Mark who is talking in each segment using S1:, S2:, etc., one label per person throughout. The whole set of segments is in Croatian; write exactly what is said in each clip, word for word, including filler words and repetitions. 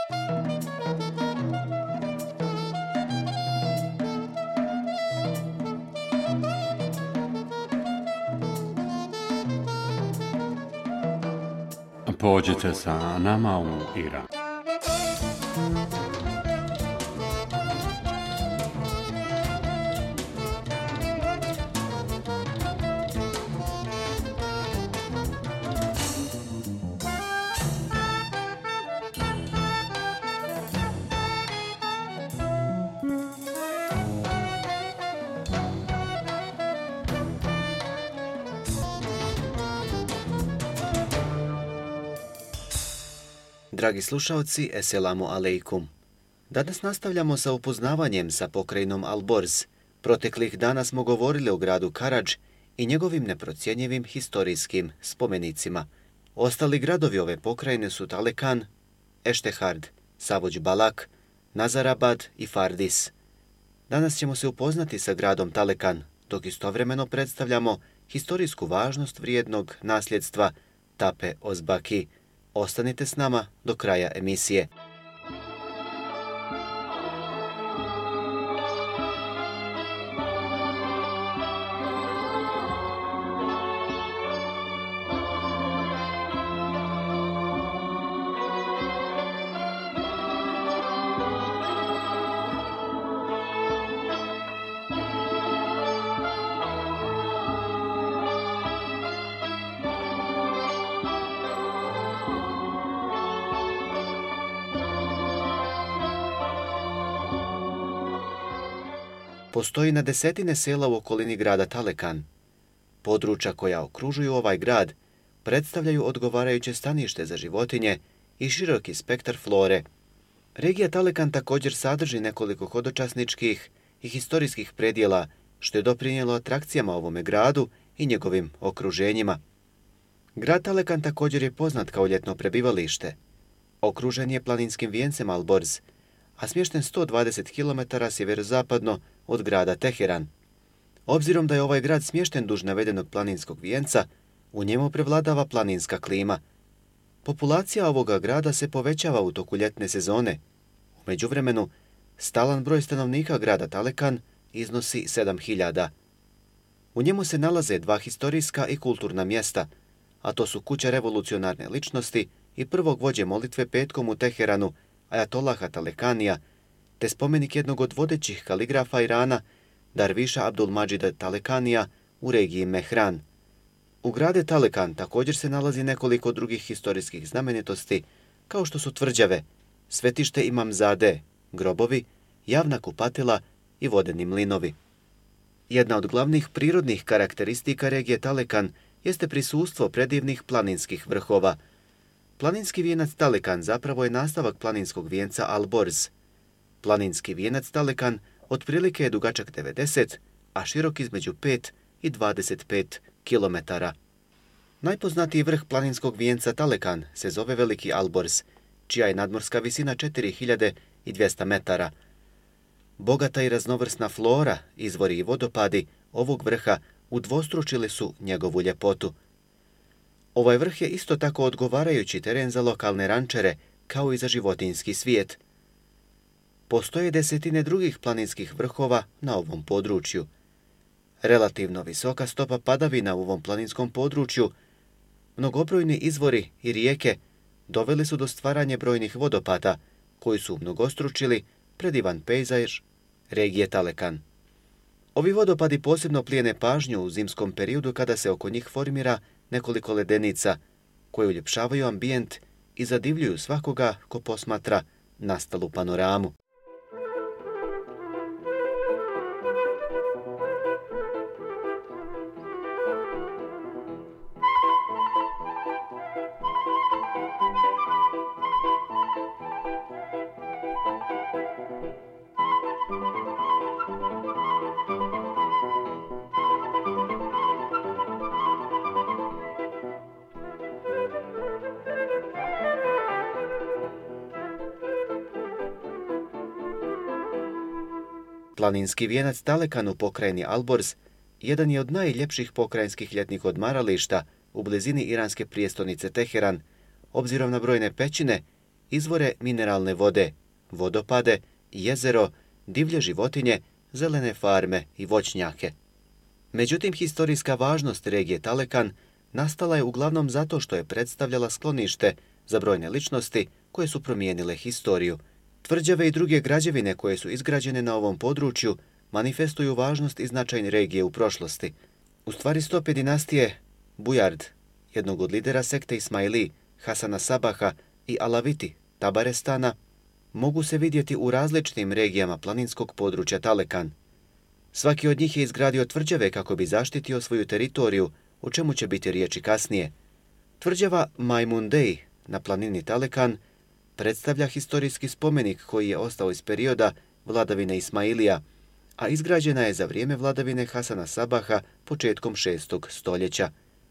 S1: Pođite sa nama u Iran.
S2: Dragi slušalci, eselamu alejkum. Danas nastavljamo sa upoznavanjem sa pokrajinom Alborz. Proteklih dana smo govorili o gradu Karadž i njegovim neprocjenjivim historijskim spomenicima. Ostali gradovi ove pokrajine su Talekan, Eštehard, Savođ Balak, Nazarabad i Fardis. Danas ćemo se upoznati sa gradom Talekan, dok istovremeno predstavljamo historijsku važnost vrijednog nasljedstva Tape Ozbaki. Ostanite s nama do kraja emisije. Postoji na desetine sela u okolini grada Talekan. Područja koja okružuju ovaj grad predstavljaju odgovarajuće stanište za životinje i široki spektar flore. Regija Talekan također sadrži nekoliko hodočasničkih i historijskih predjela, što je doprinijelo atrakcijama ovome gradu i njegovim okruženjima. Grad Talekan također je poznat kao ljetno prebivalište. Okružen je planinskim vijencem Alborz, a smješten sto dvadeset kilometara sjeverozapadno od grada Teheran. Obzirom da je ovaj grad smješten duž navedenog planinskog vijenca, u njemu prevladava planinska klima. Populacija ovoga grada se povećava u toku ljetne sezone. U međuvremenu, stalan broj stanovnika grada Talekan iznosi sedam hiljada. U njemu se nalaze dva historijska i kulturna mjesta, a to su kuća revolucionarne ličnosti i prvog vođe molitve petkom u Teheranu, Ajatolaha Talekanija, te spomenik jednog od vodećih kaligrafa Irana, Darviša Abdulmadžida Talekanija u regiji Mehran. U grade Talekan također se nalazi nekoliko drugih historijskih znamenitosti, kao što su tvrđave, svetište Imamzade, grobovi, javna kupatila i vodeni mlinovi. Jedna od glavnih prirodnih karakteristika regije Talekan jeste prisustvo predivnih planinskih vrhova. Planinski vijenac Talekan zapravo je nastavak planinskog vijenca Alborz. Planinski vijenac Talekan otprilike je dugačak devedeset, a širok između pet i dvadeset pet kilometara. Najpoznatiji vrh planinskog vijenca Talekan se zove Veliki Alborz, čija je nadmorska visina četiri hiljade dvjesto metara. Bogata i raznovrsna flora, izvori i vodopadi ovog vrha udvostručili su njegovu ljepotu. Ovaj vrh je isto tako odgovarajući teren za lokalne rančere, kao i za životinjski svijet. Postoje desetine drugih planinskih vrhova na ovom području. Relativno visoka stopa padavina u ovom planinskom području, mnogobrojni izvori i rijeke doveli su do stvaranja brojnih vodopada, koji su mnogostručili predivan pejzaž regije Talekan. Ovi vodopadi posebno plijene pažnju u zimskom periodu kada se oko njih formira nekoliko ledenica koje uljepšavaju ambijent i zadivljuju svakoga ko posmatra nastalu panoramu. Planinski vijenac Talekan u pokrajini Alborz jedan je od najljepših pokrajinskih ljetnih odmarališta u blizini iranske prijestolnice Teheran, obzirom na brojne pećine izvore mineralne vode, vodopade, jezero, divlje životinje, zelene farme i voćnjake. Međutim, historijska važnost regije Talekan nastala je uglavnom zato što je predstavljala sklonište za brojne ličnosti koje su promijenile historiju. Tvrđave i druge građevine koje su izgrađene na ovom području manifestuju važnost i značaj regije u prošlosti. U stvari stope dinastije Bujard, jednog od lidera sekte Ismaili, Hasana Sabaha i Alaviti, Tabarestana, mogu se vidjeti u različitim regijama planinskog područja Talekan. Svaki od njih je izgradio tvrđave kako bi zaštitio svoju teritoriju, o čemu će biti riječi kasnije. Tvrđava Majmundej na planini Talekan predstavlja historijski spomenik koji je ostao iz perioda vladavine Ismailija, a izgrađena je za vrijeme vladavine Hasana Sabaha početkom šestog stoljeća.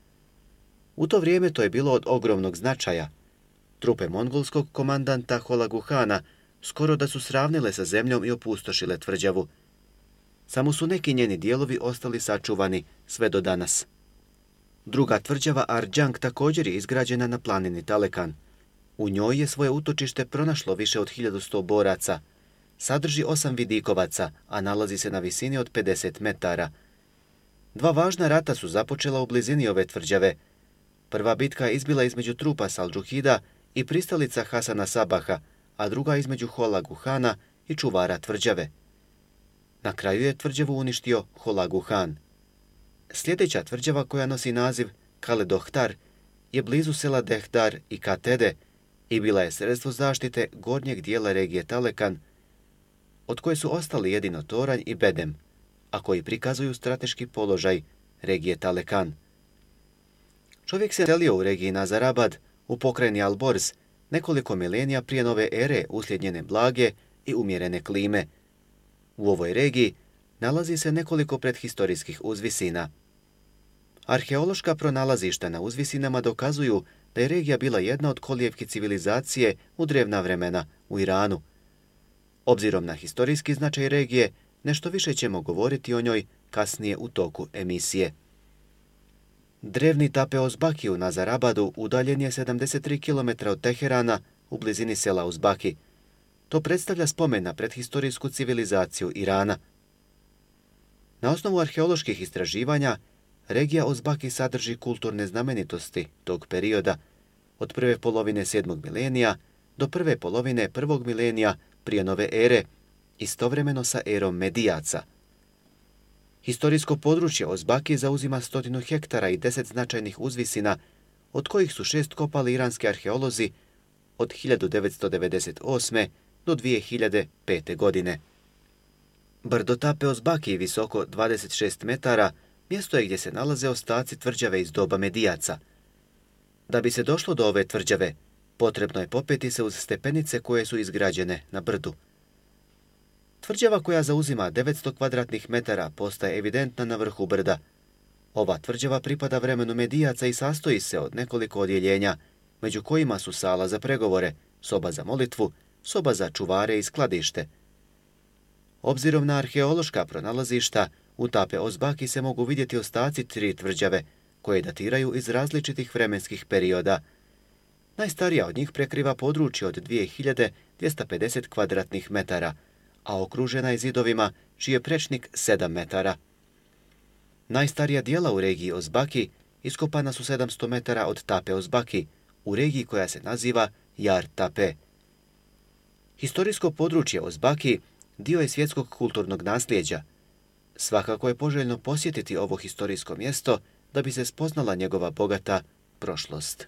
S2: U to vrijeme to je bilo od ogromnog značaja. Trupe mongolskog komandanta Holagu Hana skoro da su sravnile sa zemljom i opustošile tvrđavu. Samo su neki njeni dijelovi ostali sačuvani sve do danas. Druga tvrđava Arđang također je izgrađena na planini Talekan. U njoj je svoje utočište pronašlo više od hiljadu sto boraca. Sadrži osam vidikovaca, a nalazi se na visini od pedeset metara. Dva važna rata su započela u blizini ove tvrđave. Prva bitka je izbila između trupa Saldžuhida i pristalica Hasana Sabaha, a druga između Holagu Hana i čuvara tvrđave. Na kraju je tvrđavu uništio Holagu Han. Sljedeća tvrđava koja nosi naziv Kaledohtar je blizu sela Dehdar i Katede i bila je sredstvo zaštite gornjeg dijela regije Talekan, od koje su ostali jedino Toranj i Bedem, a koji prikazuju strateški položaj regije Talekan. Čovjek se selio u regiji Nazarabad u pokrajini Alborz nekoliko milenija prije nove ere uslijed njene blage i umjerene klime. U ovoj regiji nalazi se nekoliko predhistorijskih uzvisina. Arheološka pronalazišta na uzvisinama dokazuju da je regija bila jedna od kolijevki civilizacije u drevna vremena u Iranu. Obzirom na historijski značaj regije, nešto više ćemo govoriti o njoj kasnije u toku emisije. Drevni Tape Ozbaki u Nazarabadu udaljen je sedamdeset tri kilometra od Teherana u blizini sela Uzbaki. To predstavlja spomen na predhistorijsku civilizaciju Irana. Na osnovu arheoloških istraživanja, regija Ozbaki sadrži kulturne znamenitosti tog perioda, od prve polovine sedmog milenija do prve polovine prvog milenija prije nove ere, istovremeno sa erom Medijaca. Historijsko područje Ozbaki zauzima stotinu hektara i deset značajnih uzvisina, od kojih su šest kopali iranski arheolozi od hiljadu devetsto devedeset osme do dvije hiljade pete. godine. Brdo Tape Ozbaki, visoko dvadeset šest metara, mjesto je gdje se nalaze ostaci tvrđave iz doba Medijaca. Da bi se došlo do ove tvrđave, potrebno je popeti se uz stepenice koje su izgrađene na brdu. Tvrđava koja zauzima devetsto kvadratnih metara postaje evidentna na vrhu brda. Ova tvrđava pripada vremenu Medijaca i sastoji se od nekoliko odjeljenja, među kojima su sala za pregovore, soba za molitvu, soba za čuvare i skladište. Obzirom na arheološka pronalazišta, u Tape Ozbaki se mogu vidjeti ostaci tri tvrđave, koje datiraju iz različitih vremenskih perioda. Najstarija od njih prekriva područje od dvije hiljade dvjesto pedeset kvadratnih metara, a okružena je zidovima čiji je prečnik sedam metara. Najstarija dijela u regiji Ozbaki iskopana su sedamsto metara od Tape Ozbaki, u regiji koja se naziva Jar Tape. Historijsko područje Ozbaki dio je svjetskog kulturnog nasljeđa. Svakako je poželjno posjetiti ovo historijsko mjesto da bi se spoznala njegova bogata prošlost.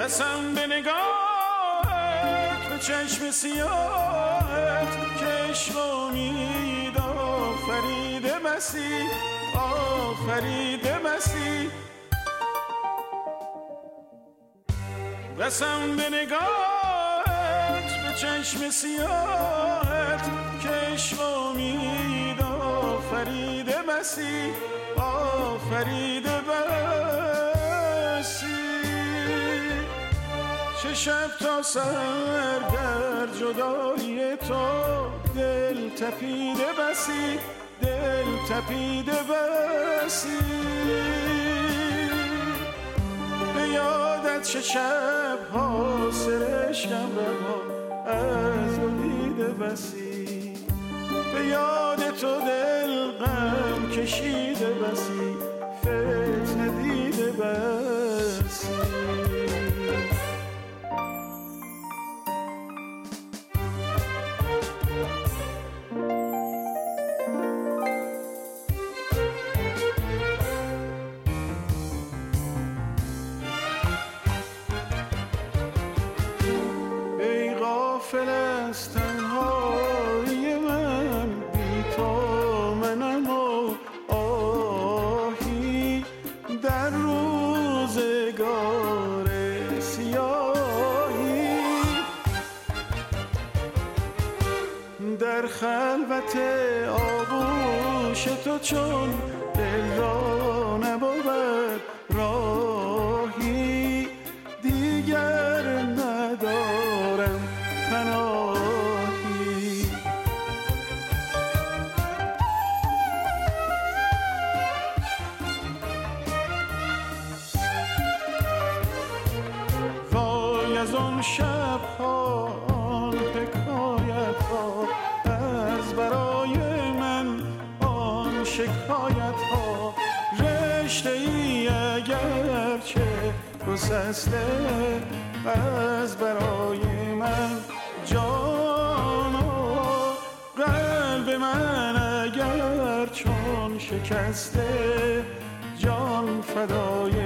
S3: رسم به نگاهت به چشم سیاهت که عشق امید آفریده بسی آفریده بسی رسم به نگاهت به چشم سیاهت که عشق امید آفریده بسی آفریده بسی چه شب تا سر در جدایی تو دل تپیده بسی دل تپیده بسی به یادت چه شب ها سرشکم رها از دو دیده بسی به یاد تو دل غم کشیده بسی فتنه دیده بسی غافل از تنهایی من بی تو منم و آهی در روزگار سیاهی در خلوت آغوش تو چون دل را نبود راهی دیگر ندارم پناهی وای از آن شب‌ها آن حکایت‌ها از برای من آن شکایت‌ها رشته‌ای اگرچه گسسته از برای من جانا قلب من اگر چون شکسته جان فدای